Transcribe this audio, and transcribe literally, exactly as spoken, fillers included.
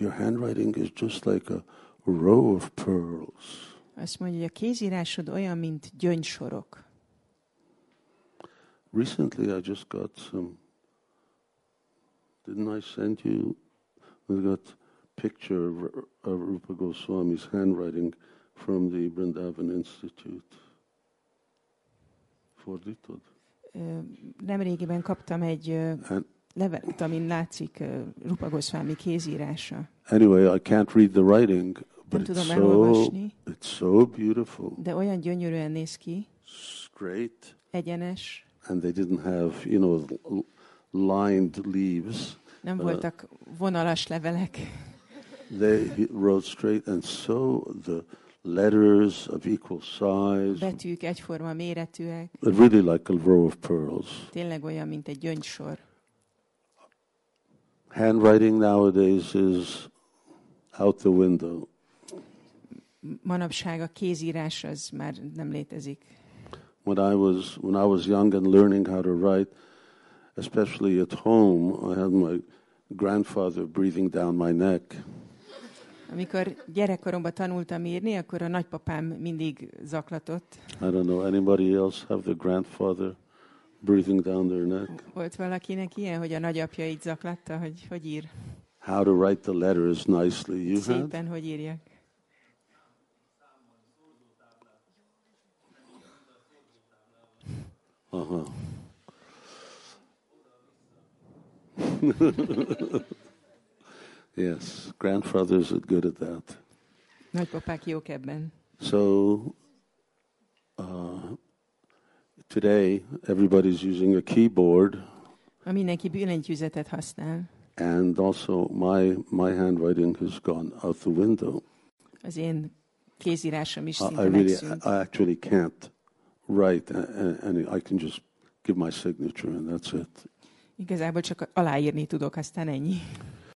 your handwriting is just like a row of pearls. Azt mondja, hogy a kézírásod olyan, mint gyöngysorok. Recently I just got some, didn't I send you, I got a picture of, of Rupa Goswami's handwriting from the Vrindavan Institute. Fordítod? Nemrégiben kaptam egy And, levelet, amin látszik uh, Rupa Goswami kézírása. anyway, I can't read the writing, but Nem it's tudom so, elolvasni, it's so beautiful, de olyan gyönyörűen néz ki, straight, egyenes, and they didn't have, you know, l- lined leaves. nem Uh, voltak vonalas levelek. They he wrote straight, and so the letters of equal size, Betűk egyforma méretűek, really like a row of pearls. tényleg olyan, mint egy gyöngysor. Handwriting nowadays is out the window. Manapság a kézírás az már nem létezik. When I was when I was young and learning how to write, especially at home, I had my grandfather breathing down my neck. Amikor gyerekkoromban tanultam írni, akkor a nagypapám mindig zaklatott. I don't know, anybody else have the grandfather breathing down their neck? Volt valakinek ilyen, hogy a nagyapja így zaklatta, hogy hogy ír? How to write the letters nicely. You had? Szépen, hogy írjak. Uh-huh. Yes, grandfathers are good at that. Nagypapák jók ebben. So uh, today everybody's using a keyboard, Ma mindenki billentyűzetet használ. and also my my handwriting has gone out the window. Az én kézírásom is I, I szinte really, megszűnt. I actually can't write, and, and I can just give my signature, and that's it. Igazából csak aláírni tudok, aztán ennyi.